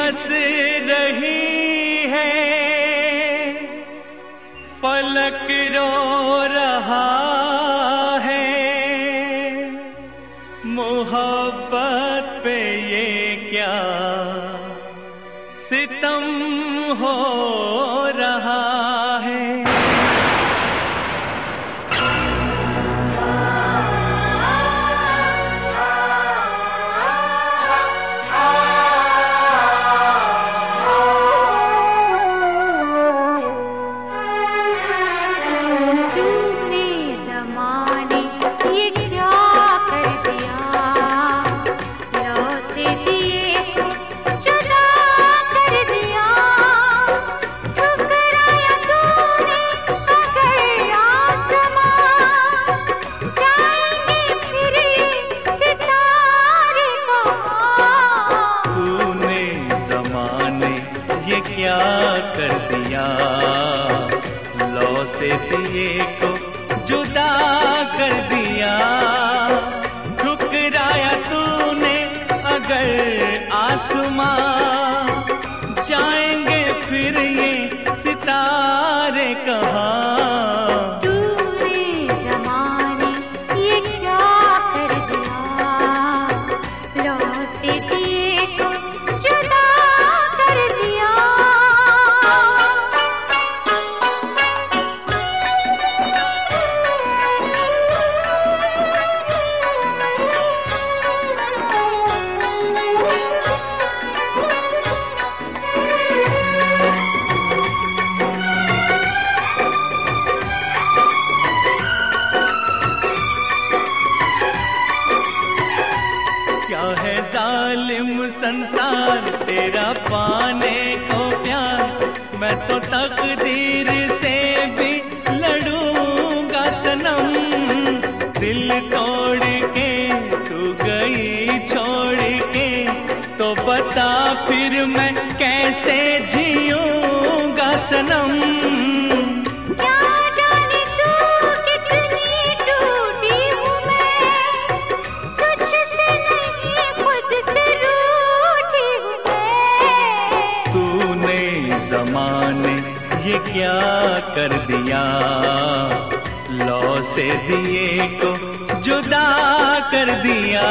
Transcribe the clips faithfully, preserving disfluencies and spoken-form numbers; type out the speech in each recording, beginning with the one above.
हंस रही है, फलक रो रहा है, मोहब्बत पे ये क्या सितम हो रहा है। क्या कर दिया, लौ से दिए को जुदा कर दिया। ठुकराया तूने अगर आसमां, जाएंगे फिर ये सितारे कहाँ। तूने ज़माने ये क्या कर दिया, लौ से दिए को जुदा कर दिया। क्या है जालिम संसार तेरा पाने को प्यार, मैं तो तकदीर से भी लड़ूंगा सनम। दिल तोड़ के तू गई छोड़ के, तो बता फिर मैं कैसे जीऊंगा सनम। ज़माने ये क्या कर दिया, लौ से दिए को जुदा कर दिया।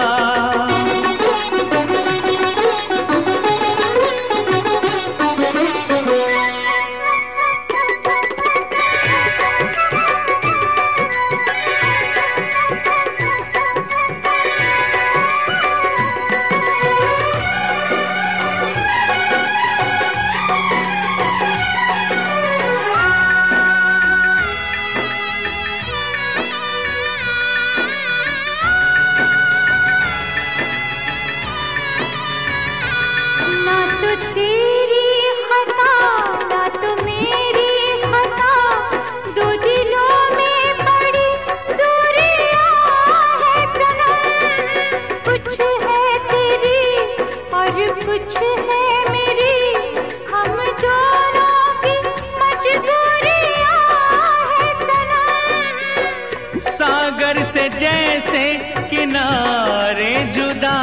कुछ है मेरी, हम दोनों की मजबूरियां है सनम। सागर से जैसे किनारे जुदा,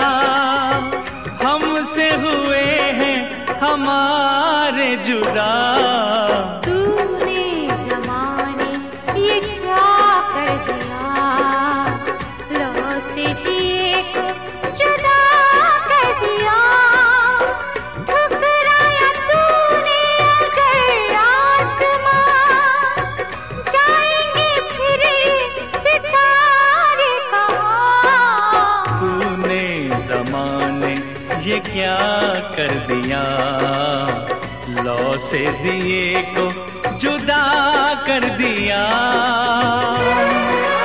हमसे हुए हैं हमारे जुदा। तूने ज़माने ये क्या कर दिया, लौ से दिए को जुदा कर दिया। ज़माने ये क्या कर दिया, लौ से दिए को जुदा कर दिया।